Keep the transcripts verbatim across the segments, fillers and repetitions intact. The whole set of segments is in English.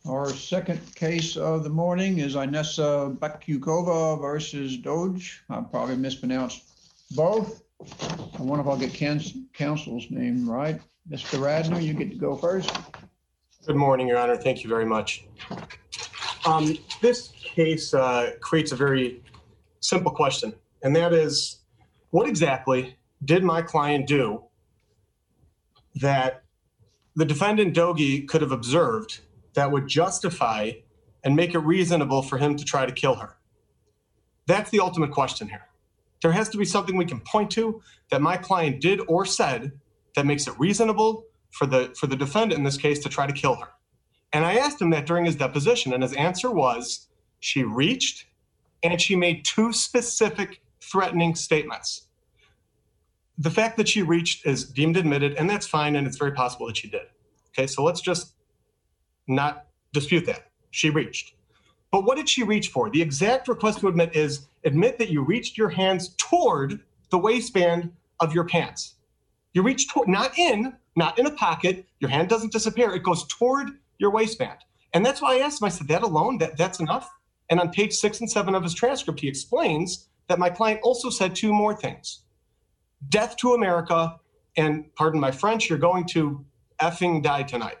Our second case of the morning is Inessa Bakyukova versus Doge. I probably mispronounced both. I wonder if I'll get counsel's name right. Mister Radner, you get to go first. Good morning, Your Honor. Thank you very much. Um, this case uh, creates a very simple question, and that is, what exactly did my client do that the defendant Doge could have observed that would justify and make it reasonable for him to try to kill her? That's the ultimate question here. There has to be something we can point to that my client did or said that makes it reasonable for the for the defendant in this case to try to kill her. And I asked him that during his deposition, and his answer was she reached and she made two specific threatening statements. The fact that she reached is deemed admitted, and that's fine, and it's very possible that she did. Okay, so let's just not dispute that. She reached. But what did she reach for? The exact request to admit is admit that you reached your hands toward the waistband of your pants. You reach toward, not in, not in a pocket. Your hand doesn't disappear. It goes toward your waistband. And that's why I asked him, I said, that alone, that, that's enough? And on page six and seven of his transcript, he explains that my client also said two more things. Death to America, and pardon my French, you're going to effing die tonight.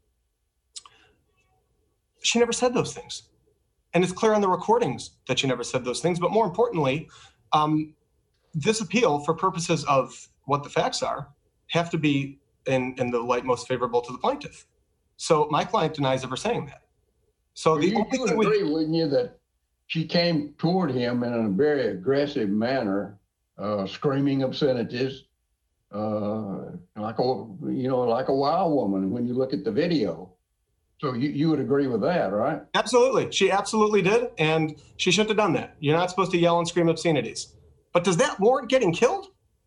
She never said those things. And it's clear on the recordings that she never said those things. But more importantly, um, this appeal, for purposes of what the facts are, have to be in, in the light most favorable to the plaintiff. So my client denies ever saying that. So well, the you, only you would thing agree, we, wouldn't you, that she came toward him in a very aggressive manner, uh, screaming obscenities, uh, like a you know like a wild woman when you look at the video. So you, you would agree with that, right? Absolutely. She absolutely did. And she shouldn't have done that. You're not supposed to yell and scream obscenities. But does that warrant getting killed?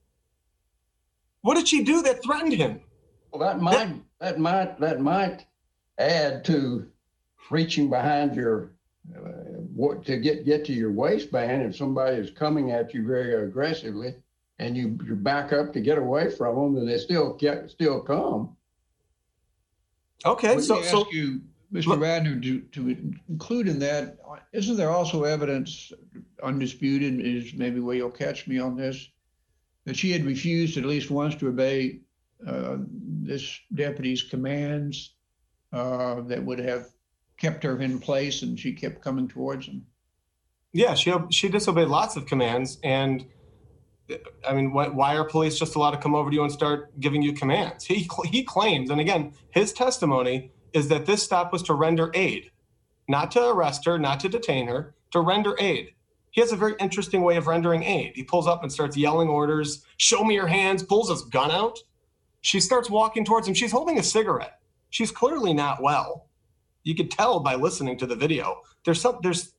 What did she do that threatened him? Well, that might, that, that might, that might add to reaching behind your, uh, to get, get to your waistband. If somebody is coming at you very aggressively and you, you back up to get away from them, then they still get, still come. Okay, Let so, me ask so you, Mister look, Radner, to, to include in that, isn't there also evidence, undisputed, is maybe where you'll catch me on this, that she had refused at least once to obey uh, this deputy's commands uh, that would have kept her in place, and she kept coming towards him? Yeah, she she disobeyed lots of commands, and I mean, why, why are police just allowed to come over to you and start giving you commands? He he claims, and again, his testimony is that this stop was to render aid, not to arrest her, not to detain her, to render aid. He has a very interesting way of rendering aid. He pulls up and starts yelling orders, show me your hands, pulls his gun out. She starts walking towards him. She's holding a cigarette. She's clearly not well. You could tell by listening to the video. There's some, there's,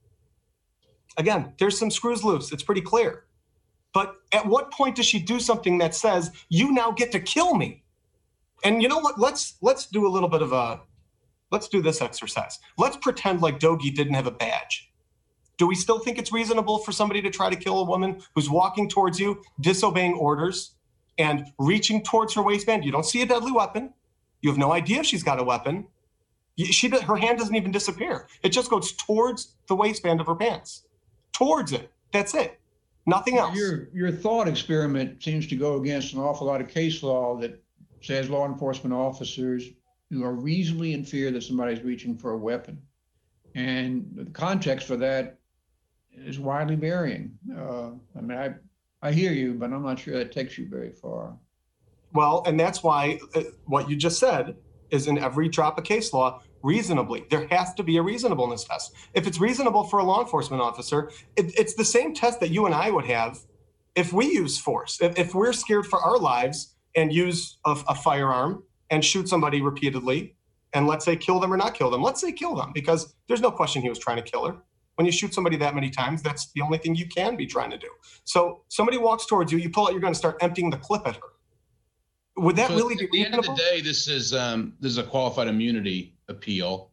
again, there's some screws loose. It's pretty clear. But at what point does she do something that says, you now get to kill me? And you know what? Let's let's do a little bit of a, let's do this exercise. Let's pretend like Doge didn't have a badge. Do we still think it's reasonable for somebody to try to kill a woman who's walking towards you, disobeying orders, and reaching towards her waistband? You don't see a deadly weapon. You have no idea if she's got a weapon. She, her hand doesn't even disappear. It just goes towards the waistband of her pants. Towards it. That's it. Nothing else. Your, your thought experiment seems to go against an awful lot of case law that says law enforcement officers who are reasonably in fear that somebody's reaching for a weapon. And the context for that is widely varying. Uh, I mean, I, I hear you, but I'm not sure that takes you very far. Well, and that's why uh, what you just said is in every drop of case law, reasonably. There has to be a reasonableness test. If it's reasonable for a law enforcement officer, it, it's the same test that you and I would have if we use force. If, if we're scared for our lives and use a, a firearm and shoot somebody repeatedly, and let's say kill them or not kill them, let's say kill them, because there's no question he was trying to kill her. When you shoot somebody that many times, that's the only thing you can be trying to do. So somebody walks towards you, you pull out your gun and start emptying the clip at her. Would that so really at be the end of the reasonable? day, this is um, this is a qualified immunity appeal.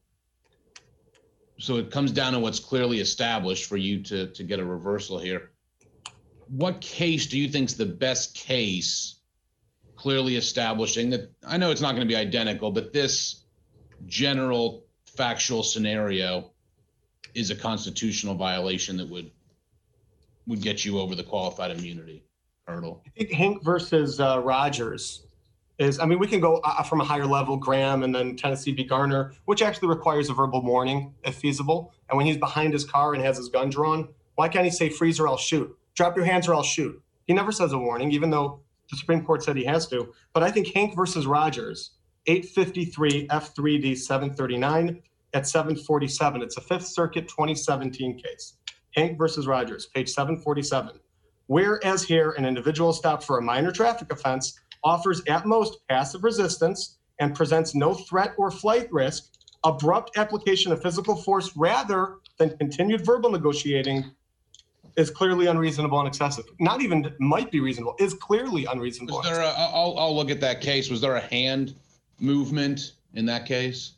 So it comes down to what's clearly established for you to to get a reversal here. What case do you think is the best case, clearly establishing that? I know it's not going to be identical, but this general factual scenario is a constitutional violation that would would get you over the qualified immunity hurdle? I think Hank versus uh, Rogers is, I mean, we can go uh, from a higher level, Graham, and then Tennessee v. Garner, which actually requires a verbal warning if feasible. And when he's behind his car and has his gun drawn, why can't he say freeze or I'll shoot? Drop your hands or I'll shoot. He never says a warning, even though the Supreme Court said he has to. But I think Hank versus Rogers, eight fifty-three F three D seven thirty-nine at seven forty-seven. It's a Fifth Circuit twenty seventeen case. Hank versus Rogers, page seven forty-seven. Whereas here, an individual stopped for a minor traffic offense offers at most passive resistance and presents no threat or flight risk, abrupt application of physical force rather than continued verbal negotiating is clearly unreasonable and excessive. Not even might be reasonable, is clearly unreasonable. Was there a, I'll, I'll look at that case. Was there a hand movement in that case?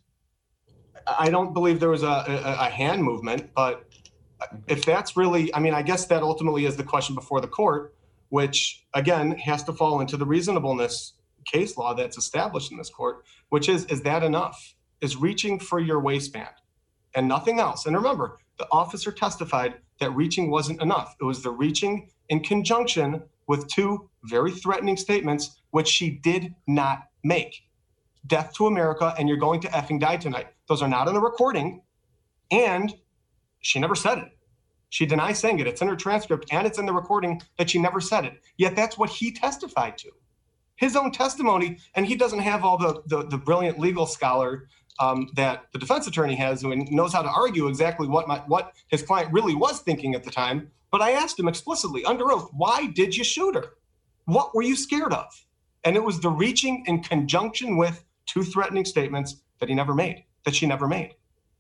I don't believe there was a, a, a hand movement, but if that's really, I mean, I guess that ultimately is the question before the court, which again has to fall into the reasonableness case law that's established in this court, which is, is that enough? Is reaching for your waistband and nothing else? And remember, the officer testified that reaching wasn't enough. It was the reaching in conjunction with two very threatening statements, which she did not make. Death to America, and you're going to effing die tonight. Those are not in the recording, and she never said it. She denies saying it. It's in her transcript, and it's in the recording that she never said it. Yet that's what he testified to. His own testimony, and he doesn't have all the, the, the brilliant legal scholar um, that the defense attorney has, who knows how to argue exactly what my, what his client really was thinking at the time. But I asked him explicitly, under oath, why did you shoot her? What were you scared of? And it was the reaching in conjunction with two threatening statements that he never made, that she never made.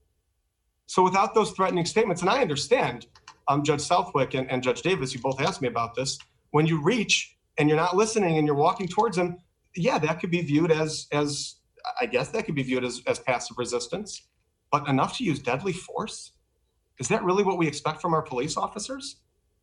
So without those threatening statements, and I understand, um, Judge Southwick and, and Judge Davis, you both asked me about this, when you reach and you're not listening and you're walking towards them, yeah, that could be viewed as, as I guess that could be viewed as, as passive resistance, but enough to use deadly force? Is that really what we expect from our police officers?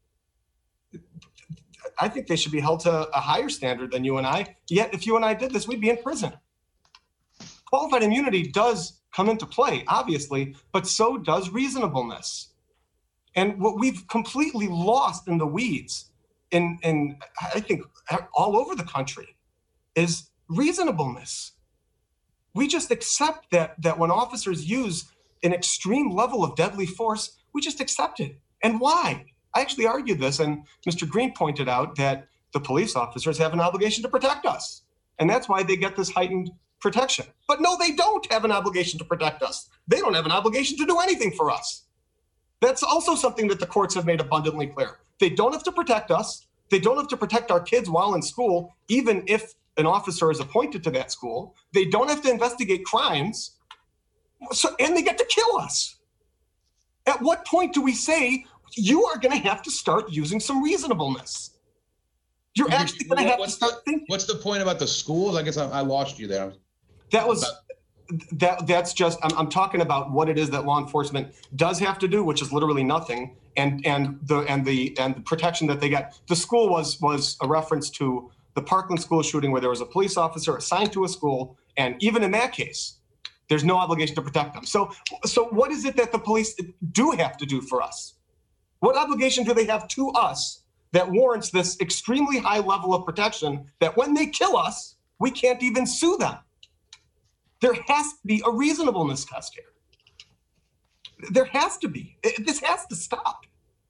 I think they should be held to a higher standard than you and I. Yet if you and I did this, we'd be in prison. Qualified immunity does come into play, obviously, but so does reasonableness. And what we've completely lost in the weeds, in, in I think all over the country, is reasonableness. We just accept that, that when officers use an extreme level of deadly force, we just accept it. And why? I actually argued this, and Mister Green pointed out that the police officers have an obligation to protect us. And that's why they get this heightened protection. But no, they don't have an obligation to protect us. They don't have an obligation to do anything for us. That's also something that the courts have made abundantly clear. They don't have to protect us. They don't have to protect our kids while in school, even if an officer is appointed to that school. They don't have to investigate crimes, so, and they get to kill us. At what point do we say, you are going to have to start using some reasonableness? You're actually going to have to start the, thinking. What's the point about the schools? I guess I, I lost you there. That was that. That's just. I'm, I'm talking about what it is that law enforcement does have to do, which is literally nothing, and and the and the and the protection that they get. The school was was a reference to the Parkland school shooting, where there was a police officer assigned to a school, and even in that case, there's no obligation to protect them. So, so what is it that the police do have to do for us? What obligation do they have to us that warrants this extremely high level of protection that when they kill us, we can't even sue them? There has to be a reasonableness test here. There has to be. It, this has to stop.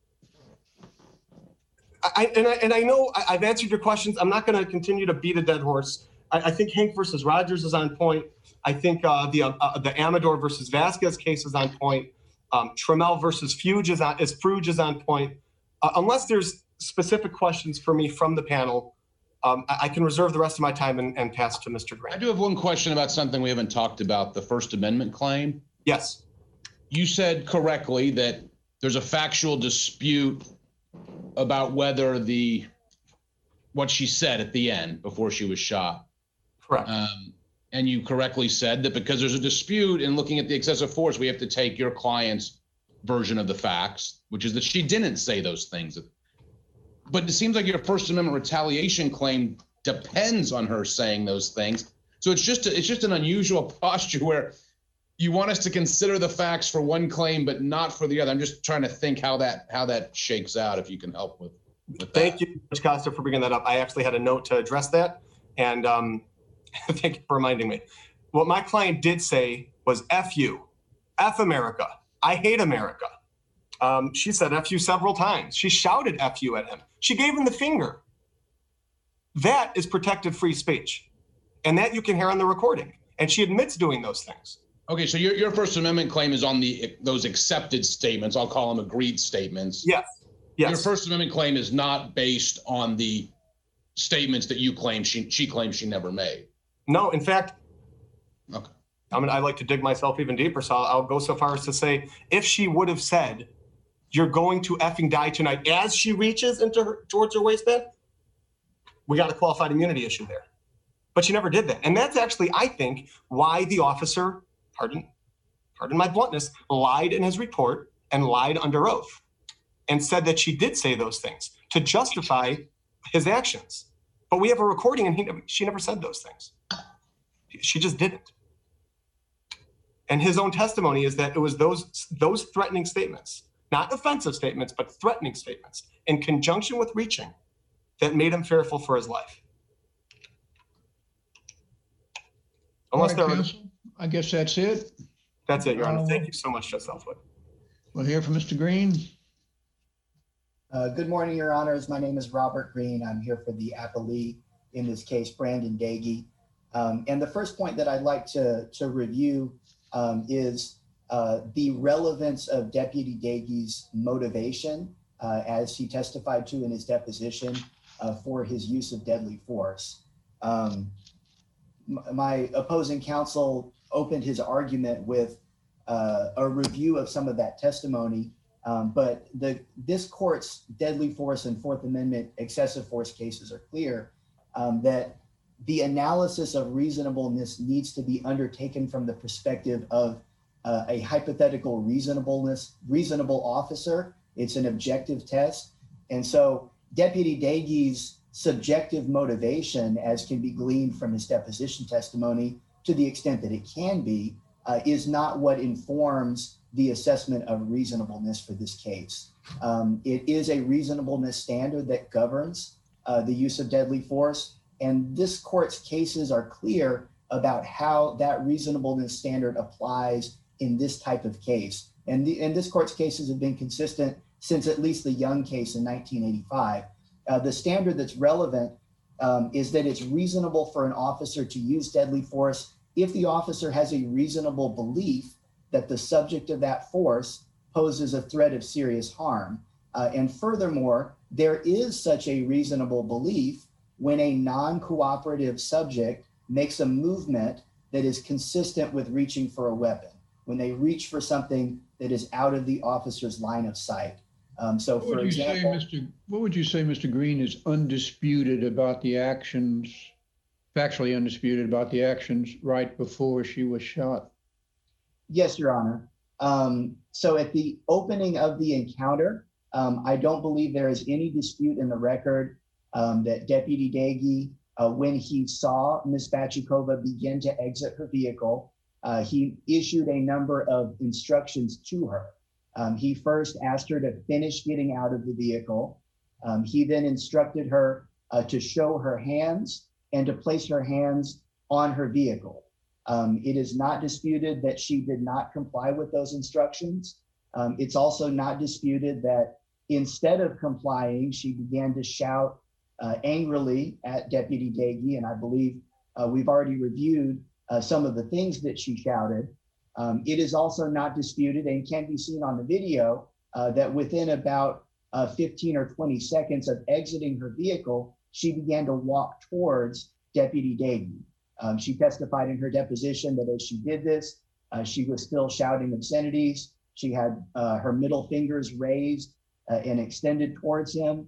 I, and, I, and I know I, I've answered your questions. I'm not going to continue to beat a dead horse. I, I think Hank versus Rogers is on point. I think uh, the uh, the Amador versus Vasquez case is on point. Um, Trammell versus Fuge is on, is Fruge is on point. Uh, unless there's specific questions for me from the panel, um, I, I can reserve the rest of my time and, and pass to Mister Grant. I do have one question about something we haven't talked about, the First Amendment claim. Yes. You said correctly that there's a factual dispute about whether the, what she said at the end before she was shot. Correct. Um, and you correctly said that because there's a dispute in looking at the excessive force, we have to take your client's version of the facts, which is that she didn't say those things. But it seems like your First Amendment retaliation claim depends on her saying those things. So it's just a, it's just an unusual posture where you want us to consider the facts for one claim, but not for the other. I'm just trying to think how that, how that shakes out, if you can help with, with that. Thank you, Judge Costa, for bringing that up. I actually had a note to address that, and um, thank you for reminding me. What my client did say was F you, F America, I hate America. Um, she said F you several times. She shouted F you at him. She gave him the finger. That is protected free speech, and that you can hear on the recording. And she admits doing those things. Okay, so your, your First Amendment claim is on the those accepted statements. I'll call them agreed statements. Yes, yes. Your First Amendment claim is not based on the statements that you claim she she claims she never made. No, in fact, okay. I mean, I like to dig myself even deeper, so I'll, I'll go so far as to say, if she would have said, "You're going to effing die tonight," as she reaches into her towards her waistband, we got a qualified immunity issue there. But she never did that, and that's actually, I think, why the officer, pardon, pardon my bluntness, lied in his report and lied under oath, and said that she did say those things to justify his actions. But we have a recording, and he she never said those things. She just didn't. And his own testimony is that it was those those threatening statements, not offensive statements, but threatening statements, in conjunction with reaching, that made him fearful for his life. Unless All right, there are, counsel, I guess that's it. that's it, Your Honor. Uh, Thank you so much, Judge Southwood. We'll hear from Mister Green. Uh, good morning, Your Honors. My name is Robert Green. I'm here for the appellee, in this case, Brandon Dagey. Um, and the first point that I'd like to, to review um, is uh, the relevance of Deputy Dagey's motivation, uh, as he testified to in his deposition, uh, for his use of deadly force. Um, my opposing counsel opened his argument with uh, a review of some of that testimony. Um, but the this court's deadly force and Fourth Amendment excessive force cases are clear um, that the analysis of reasonableness needs to be undertaken from the perspective of uh, a hypothetical reasonableness, reasonable officer. It's an objective test. And so Deputy Dagey's subjective motivation, as can be gleaned from his deposition testimony, to the extent that it can be, uh, is not what informs the assessment of reasonableness for this case. Um, it is a reasonableness standard that governs uh, the use of deadly force, and this court's cases are clear about how that reasonableness standard applies in this type of case. And, the, and this court's cases have been consistent since at least the Young case in nineteen eighty-five. Uh, the standard that's relevant um, is that it's reasonable for an officer to use deadly force if the officer has a reasonable belief that the subject of that force poses a threat of serious harm. Uh, and furthermore, there is such a reasonable belief when a non-cooperative subject makes a movement that is consistent with reaching for a weapon, when they reach for something that is out of the officer's line of sight. Um, so What for would you example- say, Mister What would you say, Mister Green, is undisputed about the actions, factually undisputed about the actions right before she was shot? Yes, Your Honor. Um, so at the opening of the encounter, um, I don't believe there is any dispute in the record um, that Deputy Dagey, uh, when he saw Miz Bachikova begin to exit her vehicle, uh, he issued a number of instructions to her. Um, he first asked her to finish getting out of the vehicle. Um, he then instructed her uh, to show her hands and to place her hands on her vehicle. Um, it is not disputed that she did not comply with those instructions. Um, it's also not disputed that instead of complying, she began to shout uh, angrily at Deputy Dagey, and I believe uh, we've already reviewed uh, some of the things that she shouted. Um, it is also not disputed and can be seen on the video uh, that within about uh, fifteen or twenty seconds of exiting her vehicle, she began to walk towards Deputy Dagey. Um, she testified in her deposition that as she did this, uh, she was still shouting obscenities. She had uh, her middle fingers raised uh, and extended towards him.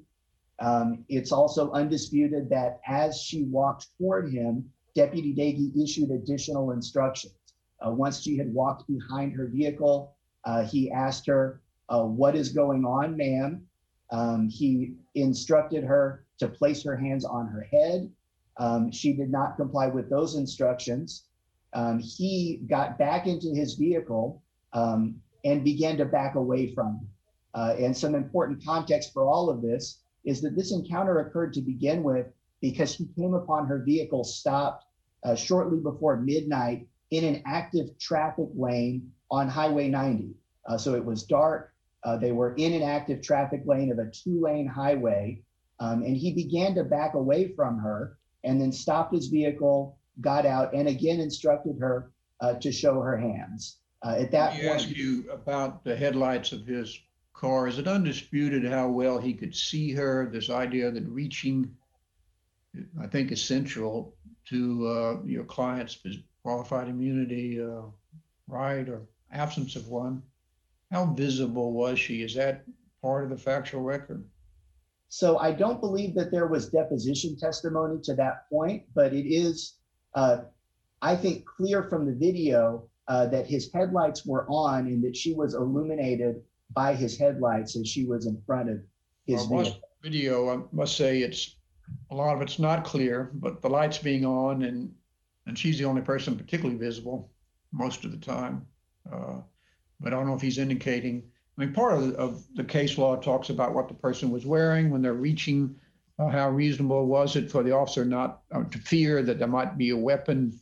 Um, it's also undisputed that as she walked toward him, Deputy Dagey issued additional instructions. Uh, once she had walked behind her vehicle, uh, he asked her, uh, "What is going on, ma'am?" Um, he instructed her to place her hands on her head. Um, she did not comply with those instructions. um, he got back into his vehicle um, and began to back away from him. Uh, and some important context for all of this is that this encounter occurred to begin with because he came upon her vehicle stopped uh, shortly before midnight in an active traffic lane on Highway ninety. Uh, so it was dark. Uh, they were in an active traffic lane of a two-lane highway, um, and he began to back away from her and then stopped his vehicle, got out, and again instructed her uh, to show her hands. Uh, at that Let me point, ask you about the headlights of his car. Is it undisputed how well he could see her? This idea that reaching, I think, essential to uh, your client's qualified immunity uh, right or absence of one. How visible was she? Is that part of the factual record? So I don't believe that there was deposition testimony to that point, but it is, uh, I think, clear from the video uh, that his headlights were on and that she was illuminated by his headlights as she was in front of his Well, vehicle. video, I must say, it's a lot of it's not clear, but the lights being on and and she's the only person particularly visible most of the time. Uh, but I don't know if he's indicating. I mean, part of the, of the case law talks about what the person was wearing when they're reaching. Uh, how reasonable was it for the officer not uh, to fear that there might be a weapon?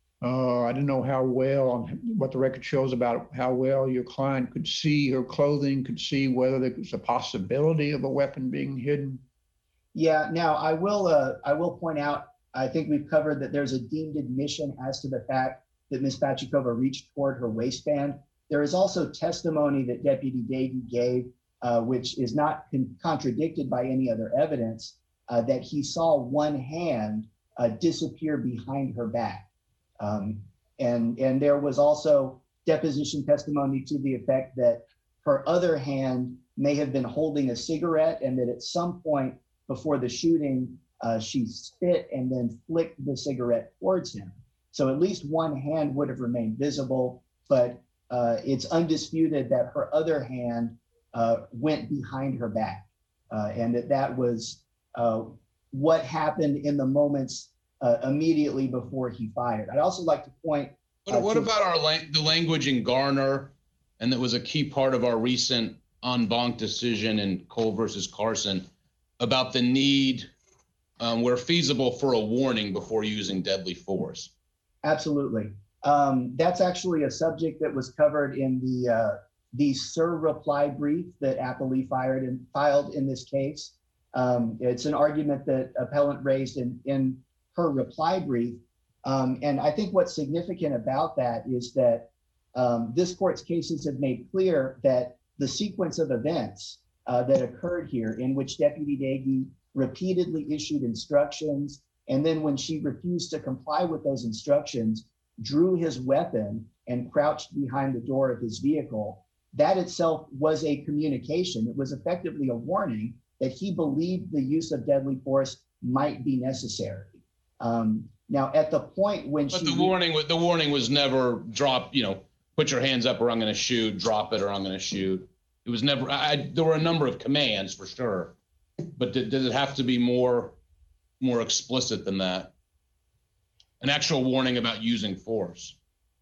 Uh, I don't know how well, on what the record shows about how well your client could see her clothing, could see whether there was a possibility of a weapon being hidden. Yeah, now I will uh, I will point out, I think we've covered that there's a deemed admission as to the fact that Miz Pachikova reached toward her waistband. There is also testimony that Deputy Davey gave, uh, which is not con- contradicted by any other evidence, uh, that he saw one hand uh, disappear behind her back. Um, and, and there was also deposition testimony to the effect that her other hand may have been holding a cigarette and that at some point before the shooting, uh, she spit and then flicked the cigarette towards him. So at least one hand would have remained visible, but uh, it's undisputed that her other hand uh, went behind her back uh, and that that was uh, what happened in the moments uh, immediately before he fired. I'd also like to point. What, uh, what to- about our lang- the language in Garner, and that was a key part of our recent en banc decision in Cole versus Carson about the need, um, where feasible, for a warning before using deadly force? Absolutely. Um, that's actually a subject that was covered in the uh, the SIR reply brief that Appley fired and filed in this case. Um, it's an argument that appellant raised in, in her reply brief. Um, and I think what's significant about that is that um, this court's cases have made clear that the sequence of events uh, that occurred here, in which Deputy Dagey repeatedly issued instructions, and then when she refused to comply with those instructions, drew his weapon and crouched behind the door of his vehicle, that itself was a communication. It was effectively a warning that he believed the use of deadly force might be necessary. Um, now, at the point when But she- the warning, wa- the warning was never drop, you know, put your hands up or I'm going to shoot, drop it or I'm going to shoot. It was never, I, I- there were a number of commands for sure, but did, did it have to be more, more explicit than that? An actual warning about using force?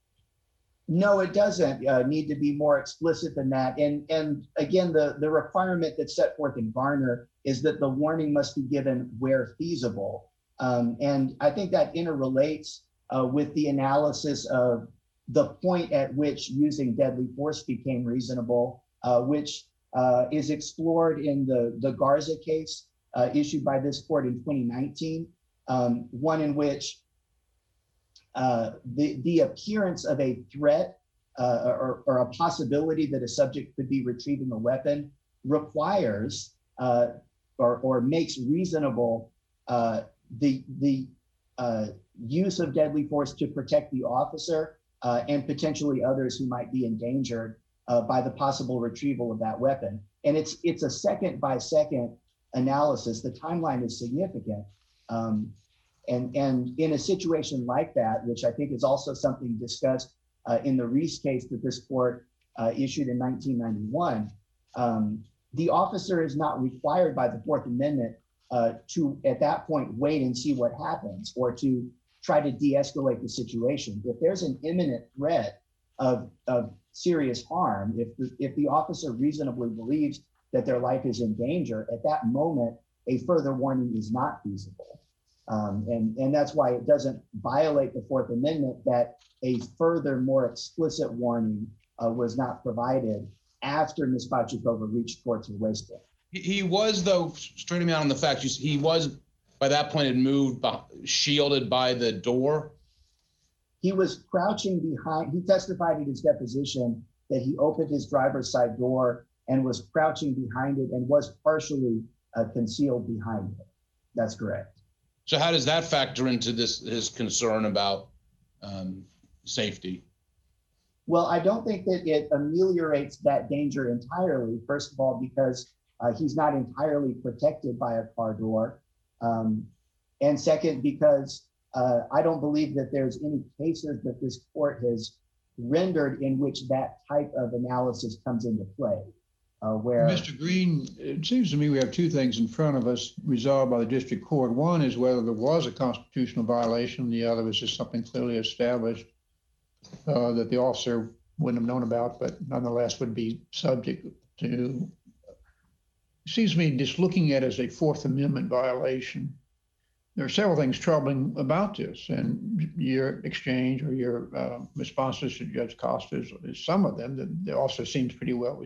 No, it doesn't uh, need to be more explicit than that. And, and again, the, the requirement that's set forth in Garner is that the warning must be given where feasible. Um, and I think that interrelates uh, with the analysis of the point at which using deadly force became reasonable, uh, which uh, is explored in the, the Garza case uh, issued by this court in twenty nineteen, um, one in which uh, the, the appearance of a threat uh, or, or a possibility that a subject could be retrieving a weapon requires uh, or, or makes reasonable uh, the, the uh, use of deadly force to protect the officer uh, and potentially others who might be endangered uh, by the possible retrieval of that weapon. And it's, it's a second by second analysis. The timeline is significant. Um, And, and in a situation like that, which I think is also something discussed uh, in the Reese case that this court uh, issued in nineteen ninety-one, um, the officer is not required by the Fourth Amendment uh, to, at that point, wait and see what happens, or to try to de-escalate the situation. If there's an imminent threat of, of serious harm, if the, if the officer reasonably believes that their life is in danger, at that moment, a further warning is not feasible. Um, and, and that's why it doesn't violate the Fourth Amendment that a further, more explicit warning uh, was not provided after Miz Pachikova reached towards her waistband. He, he was, though, straighten me out on the facts, he was, by that point, had moved, by, shielded by the door? He was crouching behind, he testified in his deposition that he opened his driver's side door and was crouching behind it and was partially uh, concealed behind it. That's correct. So how does that factor into this, his concern about um, safety? Well, I don't think that it ameliorates that danger entirely. First of all, because uh, he's not entirely protected by a car door. Um, and second, because uh, I don't believe that there's any cases that this court has rendered in which that type of analysis comes into play. Uh, where Mister Green, it seems to me we have two things in front of us resolved by the district court. One is whether there was a constitutional violation. The other is just something clearly established uh, that the officer wouldn't have known about, but nonetheless would be subject to. It seems to me just looking at it as a Fourth Amendment violation. There are several things troubling about this, and your exchange or your uh, responses to Judge Costa is, is some of them. The, the officer seems pretty well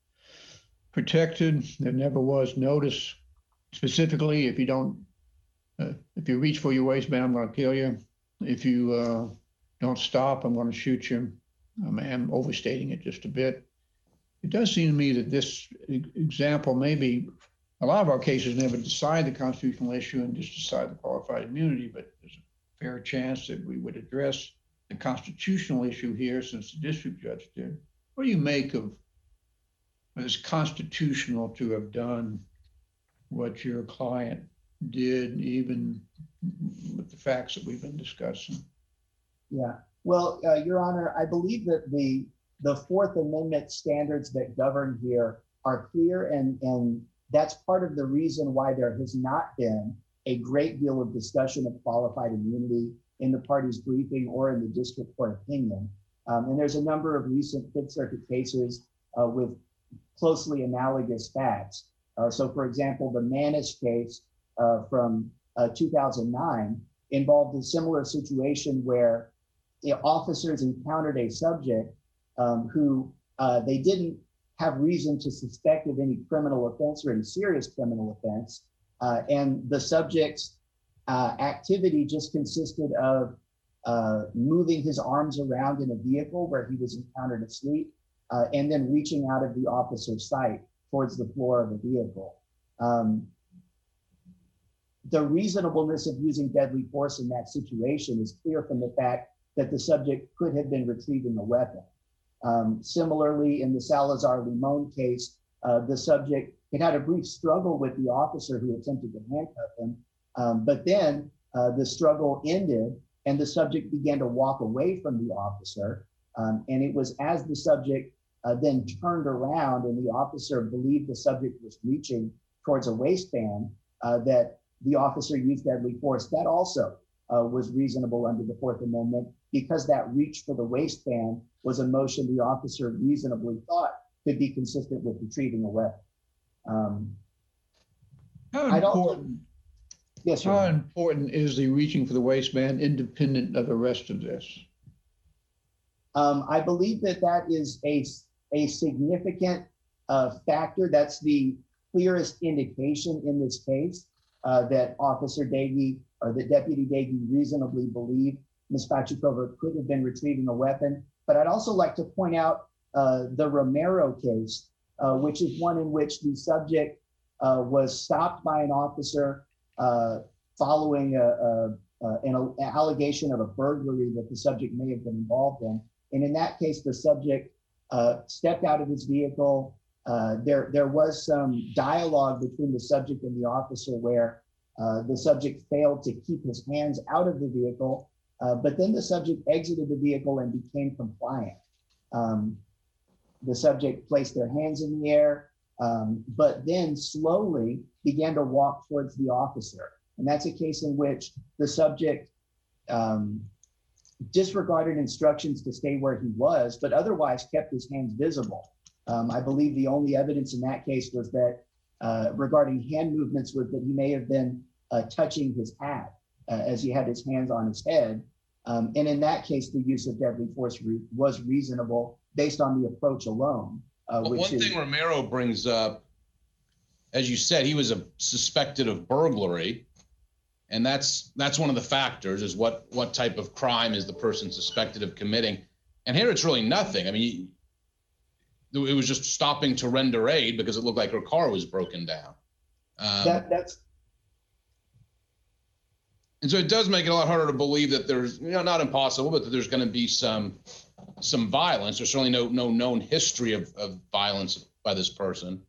protected. There never was notice specifically, if you don't, uh, if you reach for your waistband, I'm going to kill you. If you uh, don't stop, I'm going to shoot you. Um, I'm overstating it just a bit. It does seem to me that this example, maybe a lot of our cases never decide the constitutional issue and just decide the qualified immunity, but there's a fair chance that we would address the constitutional issue here since the district judge did. What do you make of it's constitutional to have done what your client did, even with the facts that we've been discussing? Yeah, well, uh, Your Honor, I believe that the the Fourth Amendment standards that govern here are clear, and, and that's part of the reason why there has not been a great deal of discussion of qualified immunity in the party's briefing or in the district court opinion. Um, and there's a number of recent Fifth Circuit cases uh, with closely analogous facts. Uh, so for example, the Manis case uh, from uh, two thousand nine involved a similar situation where you know, officers encountered a subject um, who uh, they didn't have reason to suspect of any criminal offense or any serious criminal offense. Uh, and the subject's uh, activity just consisted of uh, moving his arms around in a vehicle where he was encountered asleep, Uh, and then reaching out of the officer's sight towards the floor of the vehicle. Um, the reasonableness of using deadly force in that situation is clear from the fact that the subject could have been retrieving a weapon. Um, similarly, in the Salazar Limon case, uh, the subject had had a brief struggle with the officer who attempted to handcuff him, um, but then uh, the struggle ended and the subject began to walk away from the officer. Um, and it was as the subject Uh, then turned around and the officer believed the subject was reaching towards a waistband uh, that the officer used deadly force. That also uh, was reasonable under the Fourth Amendment because that reach for the waistband was a motion the officer reasonably thought could be consistent with retrieving a weapon. Um, How I'd also- important, yes, sir. how important is the reaching for the waistband independent of the rest of this? Um, I believe that that is a a significant uh, factor. That's the clearest indication in this case uh, that Officer Dagey or that Deputy Dagey reasonably believed Miz Pachikova could have been retrieving a weapon. But I'd also like to point out uh, the Romero case, uh, which is one in which the subject uh, was stopped by an officer uh, following a, a, a, an allegation of a burglary that the subject may have been involved in. And in that case, the subject uh, stepped out of his vehicle. Uh, there, there was some dialogue between the subject and the officer where uh, the subject failed to keep his hands out of the vehicle, uh, but then the subject exited the vehicle and became compliant. Um, the subject placed their hands in the air, um, but then slowly began to walk towards the officer. And that's a case in which the subject um, disregarded instructions to stay where he was, but otherwise kept his hands visible. Um, I believe the only evidence in that case was that uh, regarding hand movements was that he may have been uh, touching his hat uh, as he had his hands on his head. Um, and in that case, the use of deadly force re- was reasonable based on the approach alone. Uh, But which one is, thing Romero brings up, as you said, he was a suspected of burglary. And that's that's one of the factors, is what what type of crime is the person suspected of committing. And here it's really nothing. I mean, it was just stopping to render aid because it looked like her car was broken down. Um, that, that's and so it does make it a lot harder to believe that there's, you know, not impossible, but that there's going to be some some violence. There's certainly no no known history of, of violence by this person.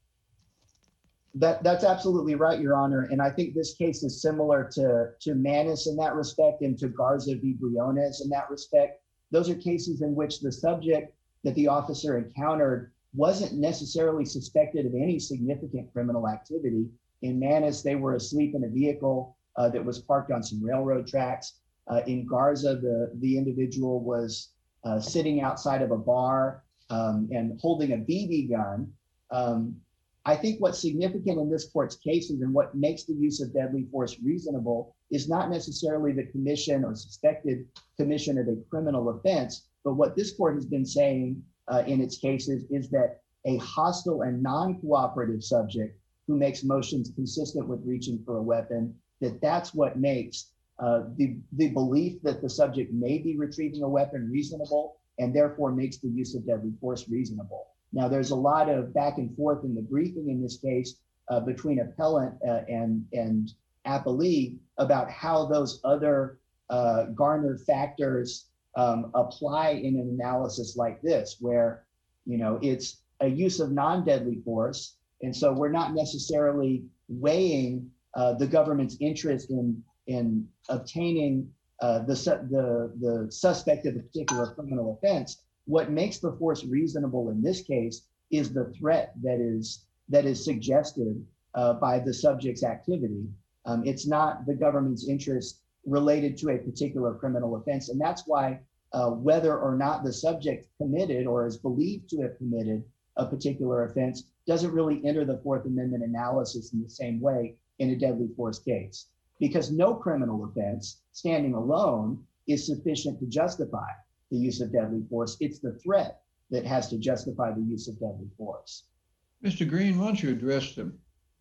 That that's absolutely right, Your Honor. And I think this case is similar to, to Manis in that respect and to Garza v. Briones in that respect. Those are cases in which the subject that the officer encountered wasn't necessarily suspected of any significant criminal activity. In Manis, they were asleep in a vehicle uh, that was parked on some railroad tracks. Uh, in Garza, the, the individual was uh, sitting outside of a bar um, and holding a B B gun. Um, I think what's significant in this court's cases and what makes the use of deadly force reasonable is not necessarily the commission or suspected commission of a criminal offense, but what this court has been saying uh, in its cases is that a hostile and non-cooperative subject who makes motions consistent with reaching for a weapon, that that's what makes uh, the, the belief that the subject may be retrieving a weapon reasonable, and therefore makes the use of deadly force reasonable. Now, there's a lot of back and forth in the briefing in this case uh, between appellant uh, and, and appellee about how those other uh, Garner factors um, apply in an analysis like this, where, you know, it's a use of non-deadly force. And so we're not necessarily weighing uh, the government's interest in, in obtaining uh, the, su- the, the suspect of a particular criminal offense. What makes the force reasonable in this case is the threat that is that is suggested uh, by the subject's activity. Um, it's not the government's interest related to a particular criminal offense. And that's why uh, whether or not the subject committed or is believed to have committed a particular offense doesn't really enter the Fourth Amendment analysis in the same way in a deadly force case, because no criminal offense standing alone is sufficient to justify the use of deadly force. It's the threat that has to justify the use of deadly force. Mister Green, why don't you address the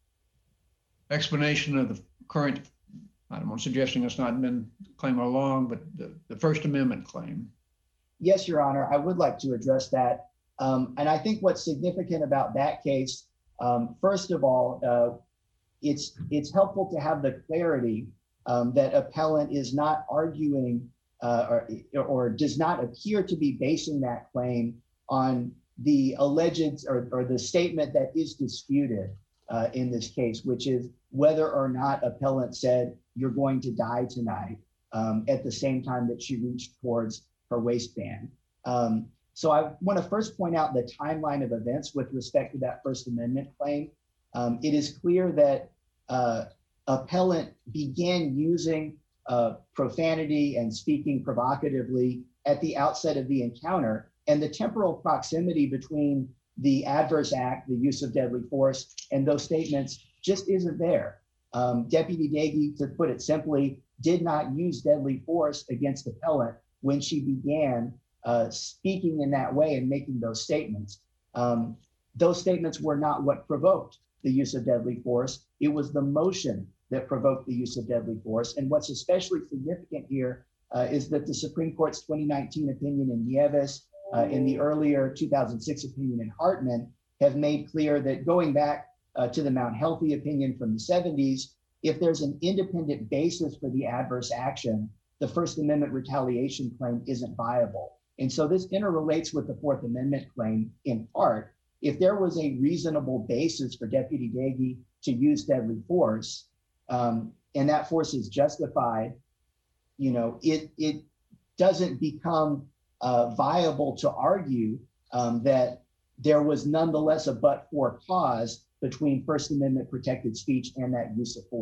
explanation of the current, I'm not suggesting it's not been claimed all along, but the, the First Amendment claim. Yes, Your Honor, I would like to address that. Um, and I think what's significant about that case, um, first of all, uh, it's, it's helpful to have the clarity um, that appellant is not arguing Uh, or, or does not appear to be basing that claim on the alleged or, or the statement that is disputed uh, in this case, which is whether or not appellant said, "You're going to die tonight," um, at the same time that she reached towards her waistband. Um, so I want to first point out the timeline of events with respect to that First Amendment claim. Um, it is clear that uh, appellant began using Uh, profanity and speaking provocatively at the outset of the encounter, and the temporal proximity between the adverse act, the use of deadly force, and those statements just isn't there. Um, Deputy Dagey, to put it simply, did not use deadly force against appellant when she began uh, speaking in that way and making those statements. Um, those statements were not what provoked the use of deadly force. It was the motion that provoked the use of deadly force. And what's especially significant here uh, is that the Supreme Court's twenty nineteen opinion in Nieves, uh, in the earlier two thousand six opinion in Hartman, have made clear that going back uh, to the Mount Healthy opinion from the seventies, if there's an independent basis for the adverse action, the First Amendment retaliation claim isn't viable. And so this interrelates with the Fourth Amendment claim in part. If there was a reasonable basis for Deputy Dagey to use deadly force, Um, and that force is justified, you know, it it doesn't become uh, viable to argue um, that there was nonetheless a but-for cause between First Amendment protected speech and that use of force.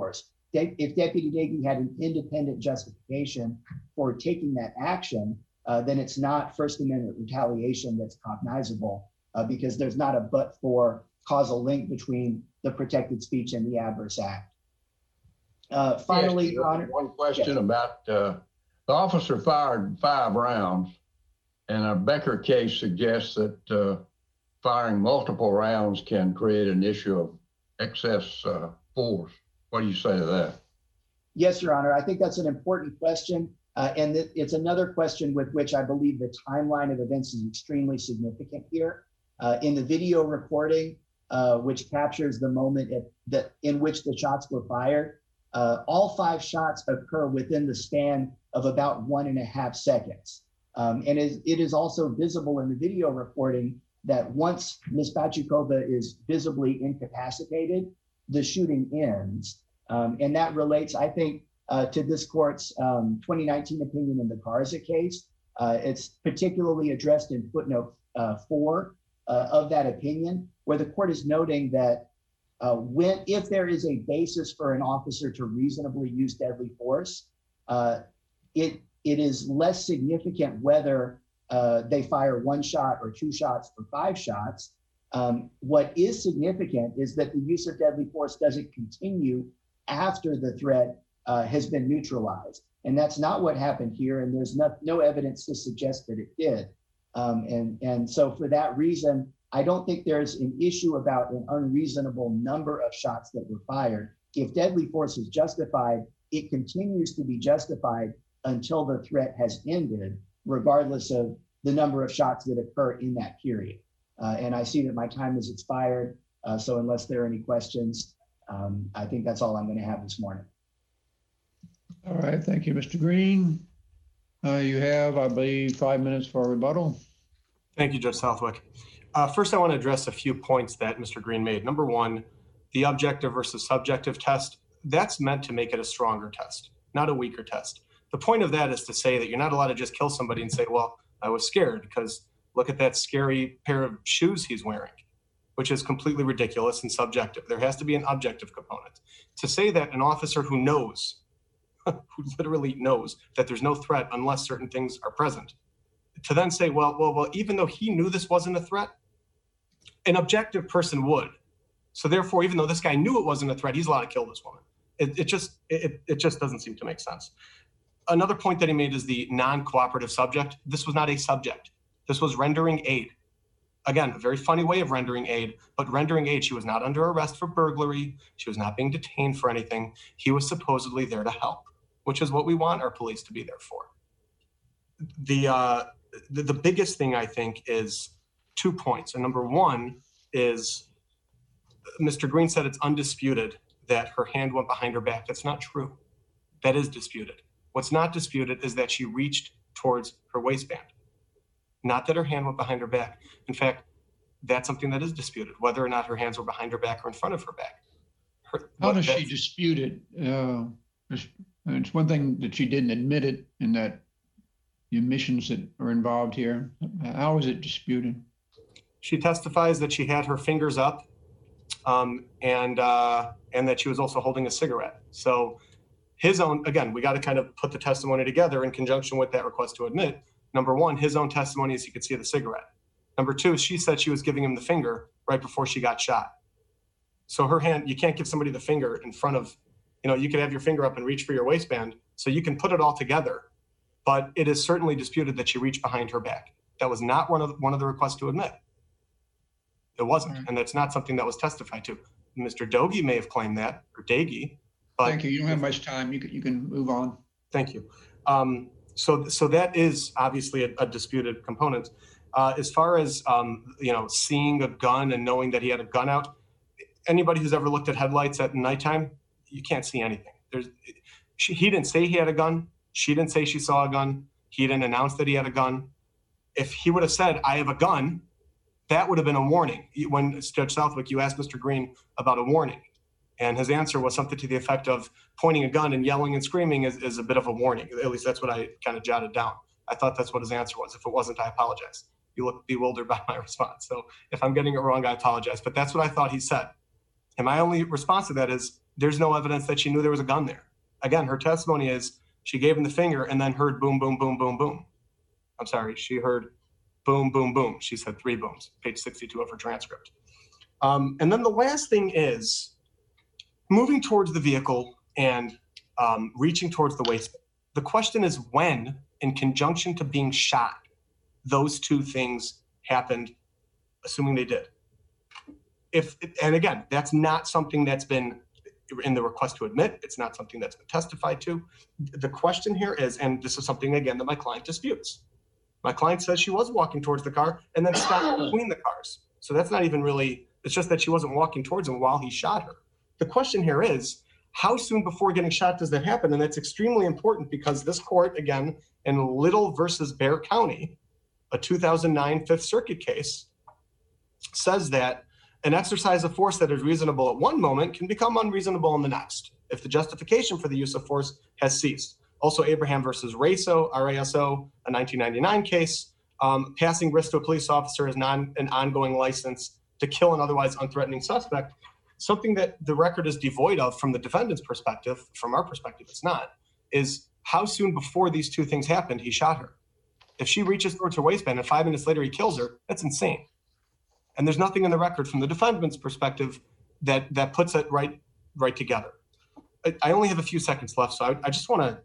De- if Deputy Dagey had an independent justification for taking that action, uh, then it's not First Amendment retaliation that's cognizable, uh, because there's not a but-for causal link between the protected speech and the adverse act. Uh, finally, Your Honor. One question Yes. about, uh, the officer fired five rounds, and a Becker case suggests that uh, firing multiple rounds can create an issue of excess uh, force. What do you say to that? Yes, Your Honor. I think that's an important question. Uh, and th- it's another question with which I believe the timeline of events is extremely significant here. Uh, in the video recording, uh, which captures the moment at the, in which the shots were fired, uh, all five shots occur within the span of about one and a half seconds. Um, and it, it is also visible in the video recording that once Miz Pachukova is visibly incapacitated, the shooting ends. Um, and that relates, I think, uh, to this court's um, twenty nineteen opinion in the Garza case. Uh, it's particularly addressed in footnote uh, four uh, of that opinion, where the court is noting that uh, when, if there is a basis for an officer to reasonably use deadly force, uh, it it is less significant whether uh, they fire one shot or two shots or five shots. Um, what is significant is that the use of deadly force doesn't continue after the threat uh, has been neutralized. And that's not what happened here. And there's no, no evidence to suggest that it did. Um, and, and so for that reason, I don't think there's an issue about an unreasonable number of shots that were fired. If deadly force is justified, it continues to be justified until the threat has ended, regardless of the number of shots that occur in that period. Uh, and I see that my time has expired. Uh, so unless there are any questions, um, I think that's all I'm going to have this morning. All right, thank you, Mister Green. Uh, you have, I believe, five minutes for rebuttal. Thank you, Judge Southwick. Uh, first, I want to address a few points that Mister Green made. Number one, the objective versus subjective test, that's meant to make it a stronger test, not a weaker test. The point of that is to say that you're not allowed to just kill somebody and say, well, I was scared because look at that scary pair of shoes he's wearing, which is completely ridiculous and subjective. There has to be an objective component. To say that an officer who knows, who literally knows that there's no threat unless certain things are present, to then say, well, well, well, even though he knew this wasn't a threat, an objective person would. So therefore, even though this guy knew it wasn't a threat, he's allowed to kill this woman. It, it just, it, it just doesn't seem to make sense. Another point that he made is the non-cooperative subject. This was not a subject. This was rendering aid. Again, a very funny way of rendering aid, but rendering aid, she was not under arrest for burglary. She was not being detained for anything. He was supposedly there to help, which is what we want our police to be there for. The, uh, the, the biggest thing I think is two points. And number one is Mister Green said it's undisputed that her hand went behind her back. That's not true. That is disputed. What's not disputed is that she reached towards her waistband, not that her hand went behind her back. In fact, that's something that is disputed, whether or not her hands were behind her back or in front of her back. Her, How does she that's- dispute it? Uh, it's, it's one thing that she didn't admit it in that the omissions that are involved here. How is it disputed? She testifies that she had her fingers up um, and uh, and that she was also holding a cigarette. So his own, again, we got to kind of put the testimony together in conjunction with that request to admit. Number one, his own testimony is he could see the cigarette. Number two, she said she was giving him the finger right before she got shot. So her hand, you can't give somebody the finger in front of, you know, you could have your finger up and reach for your waistband. So you can put it all together, but it is certainly disputed that she reached behind her back. That was not one of the, one of the requests to admit. It wasn't, Right. and that's not something that was testified to. Mister Dogie may have claimed that, or Dagey, but Thank you. You don't have much time. You can, you can move on. thank you. Um, so, so that is obviously a, a disputed component. Uh, as far as um, you know, seeing a gun and knowing that he had a gun out, anybody who's ever looked at headlights at nighttime, you can't see anything. There's, she, he didn't say he had a gun. She didn't say she saw a gun. He didn't announce that he had a gun. If he would have said, "I have a gun," that would have been a warning. When Judge Southwick, you asked Mister Green about a warning, and his answer was something to the effect of pointing a gun and yelling and screaming is, is a bit of a warning. At least that's what I kind of jotted down. I thought that's what his answer was. If it wasn't, I apologize. You look bewildered by my response. So if I'm getting it wrong, I apologize. But that's what I thought he said. And my only response to that is, there's no evidence that she knew there was a gun there. Again, her testimony is she gave him the finger and then heard boom, boom, boom, boom, boom. I'm sorry, she heard boom, boom, boom. She said three booms, page sixty-two of her transcript. Um, and then the last thing is moving towards the vehicle and um, reaching towards the waistband. The question is when, in conjunction to being shot, those two things happened, assuming they did. If, and again, that's not something that's been in the request to admit. It's not something that's been testified to. The question here is, and this is something, again, that my client disputes. My client says she was walking towards the car and then stopped between the cars. So that's not even really, it's just that she wasn't walking towards him while he shot her. The question here is, how soon before getting shot does that happen? And that's extremely important because this court, again, in Little versus Bear County, a two thousand nine Fifth Circuit case, says that an exercise of force that is reasonable at one moment can become unreasonable in the next if the justification for the use of force has ceased. Also, Abraham versus Raso, R A S O, a nineteen ninety-nine case, um, passing risk to a police officer is non, an ongoing license to kill an otherwise unthreatening suspect. Something that the record is devoid of from the defendant's perspective, from our perspective, it's not, is how soon before these two things happened, he shot her. If she reaches towards her waistband and five minutes later he kills her, that's insane. And there's nothing in the record from the defendant's perspective that that puts it right right together. I, I only have a few seconds left, so I, I just want to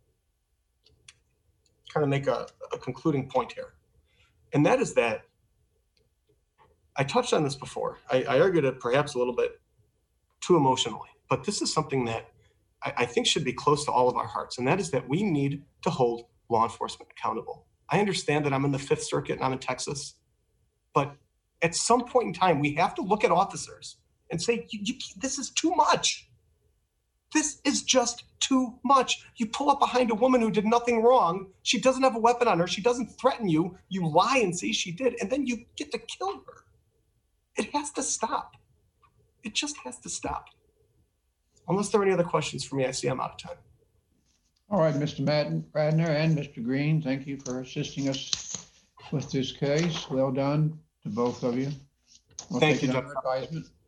kind of make a, a concluding point here. And that is that I touched on this before. I, I argued it perhaps a little bit too emotionally, but this is something that I, I think should be close to all of our hearts, and that is that we need to hold law enforcement accountable. I understand that I'm in the Fifth Circuit and I'm in Texas, but at some point in time, we have to look at officers and say, you, you, this is too much. This is just too much. You pull up behind a woman who did nothing wrong. She doesn't have a weapon on her. She doesn't threaten you. You lie and say she did, and then you get to kill her. It has to stop. It just has to stop. Unless there are any other questions for me, I see I'm out of time. All right, Mister Madden, Radner and Mister Green, thank you for assisting us with this case. Well done to both of you. We'll Thank take you, it under Jeff. advisement.